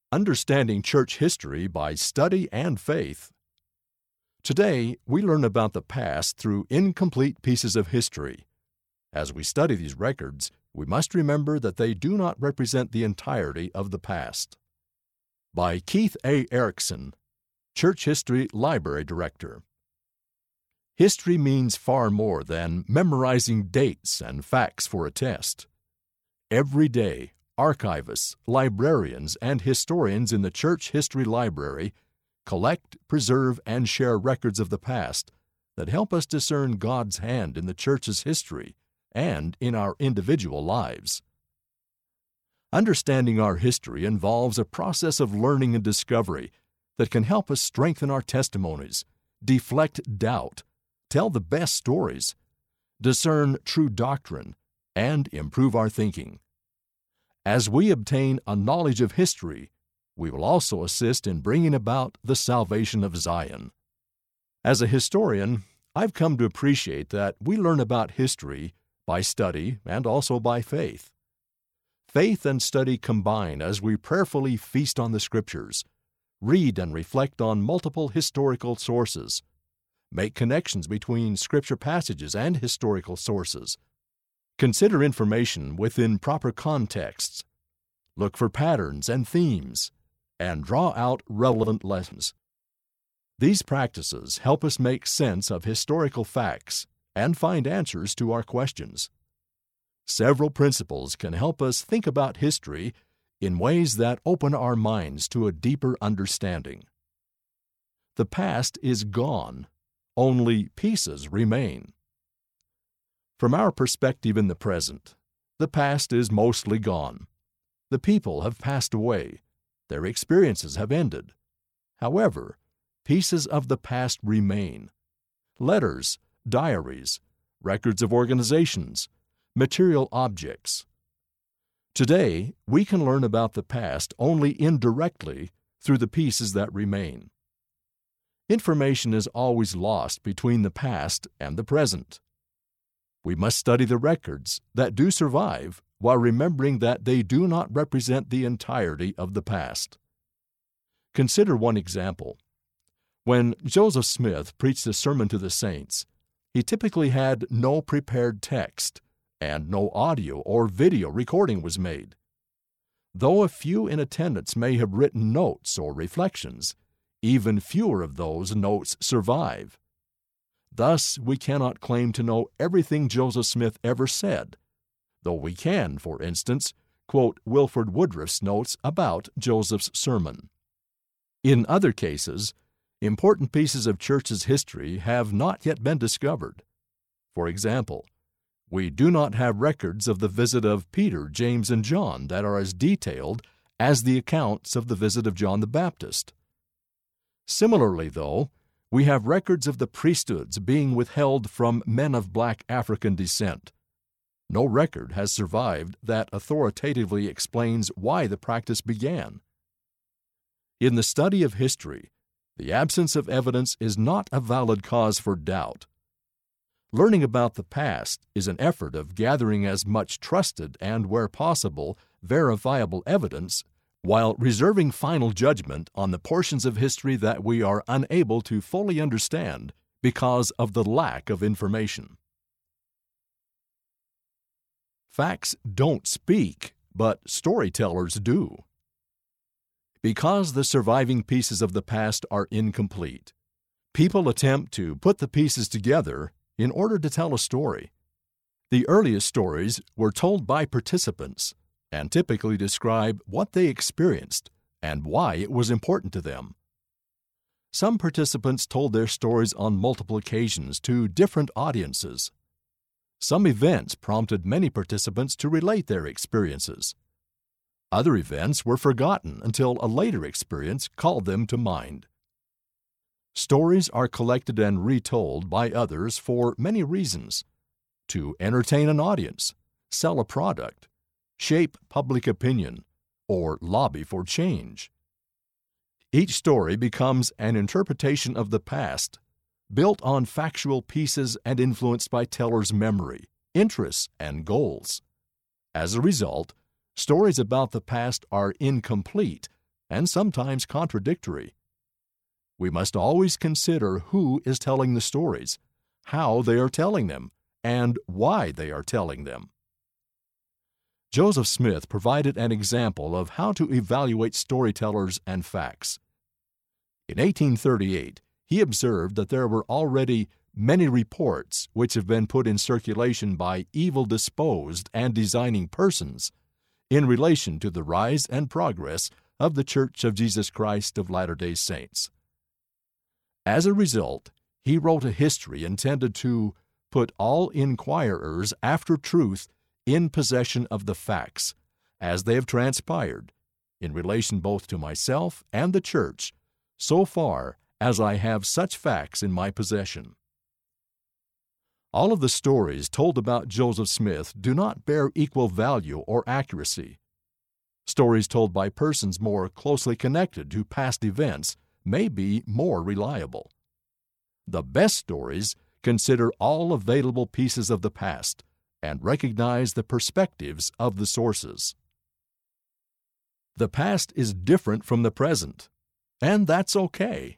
Understanding Church History by Study and Faith. Today, we learn about the past through incomplete pieces of history. As we study these records, we must remember that they do not represent the entirety of the past. By Keith A. Erickson, Church History Library Director. History means far more than memorizing dates and facts for a test. Every day, archivists, librarians, and historians in the Church History Library collect, preserve, and share records of the past that help us discern God's hand in the Church's history and in our individual lives. Understanding our history involves a process of learning and discovery that can help us strengthen our testimonies, deflect doubt, tell the best stories, discern true doctrine, and improve our thinking. As we obtain a knowledge of history, we will also assist in bringing about the salvation of Zion. As a historian, I've come to appreciate that we learn about history by study and also by faith. Faith and study combine as we prayerfully feast on the Scriptures, read and reflect on multiple historical sources, make connections between Scripture passages and historical sources, consider information within proper contexts, look for patterns and themes, and draw out relevant lessons. These practices help us make sense of historical facts and find answers to our questions. Several principles can help us think about history in ways that open our minds to a deeper understanding. The past is gone. Only pieces remain. From our perspective in the present, the past is mostly gone. The people have passed away. Their experiences have ended. However, pieces of the past remain. Letters, diaries, records of organizations, material objects. Today, we can learn about the past only indirectly through the pieces that remain. Information is always lost between the past and the present. We must study the records that do survive while remembering that they do not represent the entirety of the past. Consider one example. When Joseph Smith preached a sermon to the saints, he typically had no prepared text, and no audio or video recording was made. Though a few in attendance may have written notes or reflections, even fewer of those notes survive. Thus, we cannot claim to know everything Joseph Smith ever said, though we can, for instance, quote Wilford Woodruff's notes about Joseph's sermon. In other cases, important pieces of Church's history have not yet been discovered. For example, we do not have records of the visit of Peter, James, and John that are as detailed as the accounts of the visit of John the Baptist. Similarly, though, we have records of the priesthoods being withheld from men of black African descent. No record has survived that authoritatively explains why the practice began. In the study of history, the absence of evidence is not a valid cause for doubt. Learning about the past is an effort of gathering as much trusted and, where possible, verifiable evidence while reserving final judgment on the portions of history that we are unable to fully understand because of the lack of information. Facts don't speak, but storytellers do. Because the surviving pieces of the past are incomplete, people attempt to put the pieces together in order to tell a story. The earliest stories were told by participants and typically describe what they experienced and why it was important to them. Some participants told their stories on multiple occasions to different audiences. Some events prompted many participants to relate their experiences. Other events were forgotten until a later experience called them to mind. Stories are collected and retold by others for many reasons: to entertain an audience, sell a product, shape public opinion, or lobby for change. Each story becomes an interpretation of the past, built on factual pieces and influenced by tellers' memory, interests, and goals. As a result, stories about the past are incomplete and sometimes contradictory. We must always consider who is telling the stories, how they are telling them, and why they are telling them. Joseph Smith provided an example of how to evaluate storytellers and facts. In 1838, he observed that there were already many reports which have been put in circulation by evil-disposed and designing persons in relation to the rise and progress of the Church of Jesus Christ of Latter-day Saints. As a result, he wrote a history intended to put all inquirers after truth in possession of the facts, as they have transpired, in relation both to myself and the Church, so far as I have such facts in my possession. All of the stories told about Joseph Smith do not bear equal value or accuracy. Stories told by persons more closely connected to past events may be more reliable. The best stories consider all available pieces of the past and recognize the perspectives of the sources. The past is different from the present, and that's okay.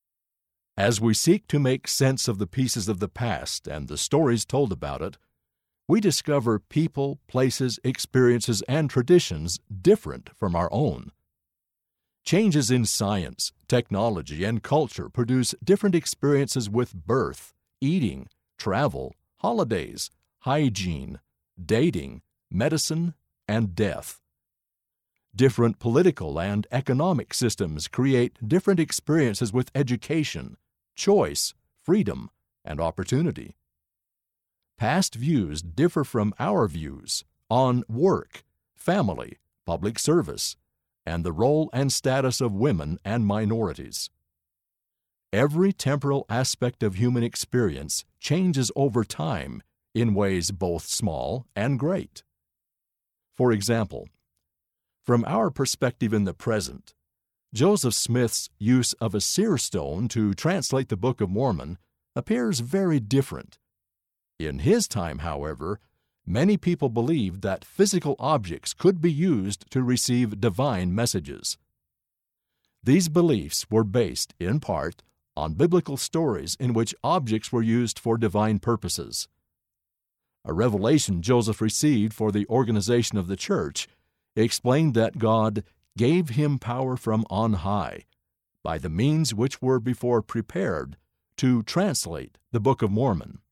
As we seek to make sense of the pieces of the past and the stories told about it, we discover people, places, experiences, and traditions different from our own. Changes in science, technology, and culture produce different experiences with birth, eating, travel, holidays, hygiene, dating, medicine, and death. Different political and economic systems create different experiences with education, choice, freedom, and opportunity. Past views differ from our views on work, family, public service, and the role and status of women and minorities. Every temporal aspect of human experience changes over time in ways both small and great. For example, from our perspective in the present, Joseph Smith's use of a seer stone to translate the Book of Mormon appears very different. In his time, however, many people believed that physical objects could be used to receive divine messages. These beliefs were based, in part, on biblical stories in which objects were used for divine purposes. A revelation Joseph received for the organization of the church explained that God gave him power from on high, by the means which were before prepared, to translate the Book of Mormon.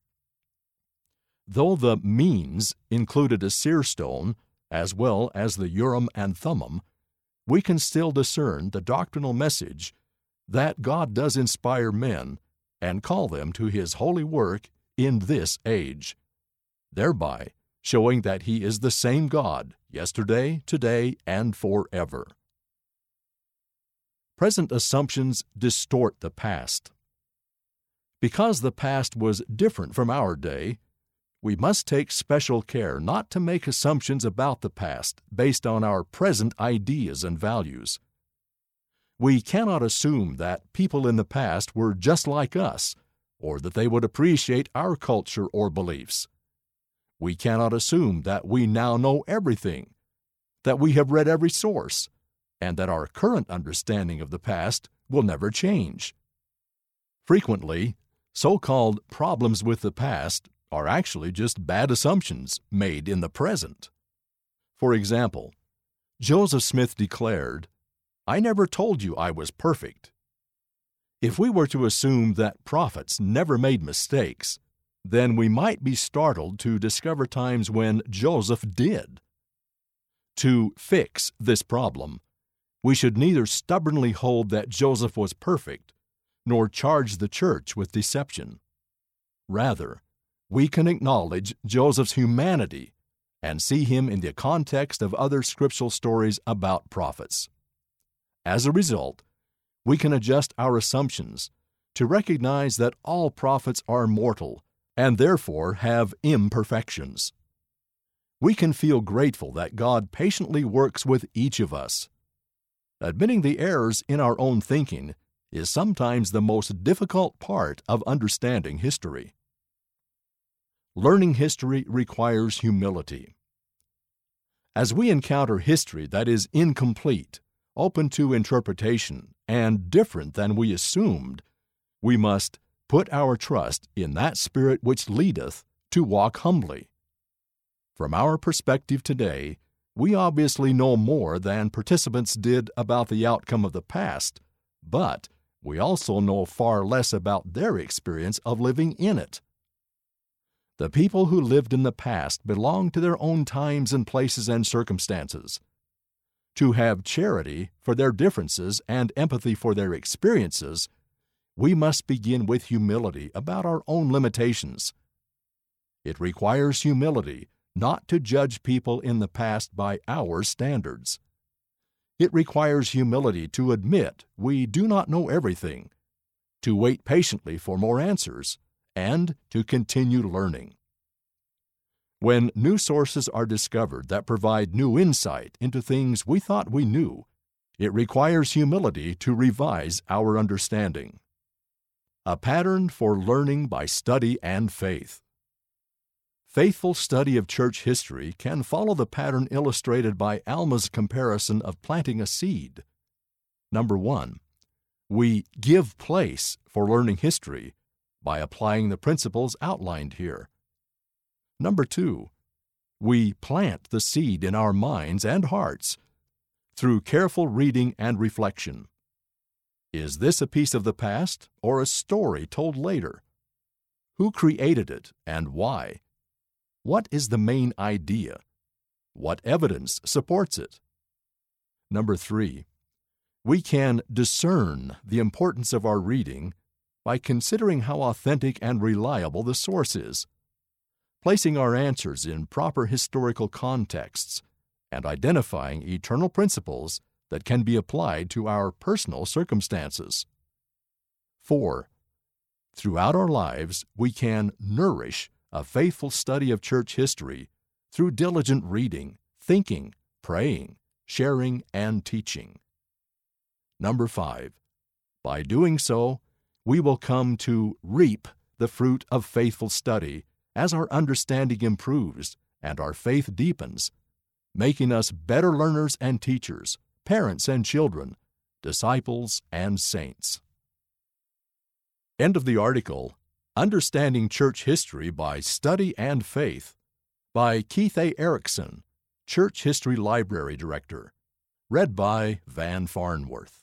Though the means included a seer stone, as well as the Urim and Thummim, we can still discern the doctrinal message that God does inspire men and call them to His holy work in this age, thereby showing that He is the same God yesterday, today, and forever. Present assumptions distort the past. Because the past was different from our day, we must take special care not to make assumptions about the past based on our present ideas and values. We cannot assume that people in the past were just like us, or that they would appreciate our culture or beliefs. We cannot assume that we now know everything, that we have read every source, and that our current understanding of the past will never change. Frequently, so-called problems with the past are actually just bad assumptions made in the present. For example, Joseph Smith declared, "I never told you I was perfect." If we were to assume that prophets never made mistakes, then we might be startled to discover times when Joseph did. To fix this problem, we should neither stubbornly hold that Joseph was perfect, nor charge the church with deception. Rather, we can acknowledge Joseph's humanity and see him in the context of other scriptural stories about prophets. As a result, we can adjust our assumptions to recognize that all prophets are mortal and therefore have imperfections. We can feel grateful that God patiently works with each of us. Admitting the errors in our own thinking is sometimes the most difficult part of understanding history. Learning history requires humility. As we encounter history that is incomplete open to interpretation, and different than we assumed, we must put our trust in that Spirit which leadeth to walk humbly. From our perspective today, we obviously know more than participants did about the outcome of the past, but we also know far less about their experience of living in it. The people who lived in the past belong to their own times and places and circumstances. To have charity for their differences and empathy for their experiences, we must begin with humility about our own limitations. It requires humility not to judge people in the past by our standards. It requires humility to admit we do not know everything, to wait patiently for more answers, and to continue learning. When new sources are discovered that provide new insight into things we thought we knew, it requires humility to revise our understanding. A pattern for learning by study and faith. Faithful study of church history can follow the pattern illustrated by Alma's comparison of planting a seed. Number 1, we give place for learning history by applying the principles outlined here. Number 2, we plant the seed in our minds and hearts through careful reading and reflection. Is this a piece of the past or a story told later? Who created it and why? What is the main idea? What evidence supports it? Number 3, we can discern the importance of our reading by considering how authentic and reliable the source is, placing our answers in proper historical contexts, and identifying eternal principles that can be applied to our personal circumstances. 4, throughout our lives, we can nourish a faithful study of church history through diligent reading, thinking, praying, sharing, and teaching. Number 5, by doing so, we will come to reap the fruit of faithful study as our understanding improves and our faith deepens, making us better learners and teachers, parents and children, disciples and saints. End of the article, Understanding Church History by Study and Faith, by Keith A. Erickson, Church History Library Director. Read by Van Farnworth.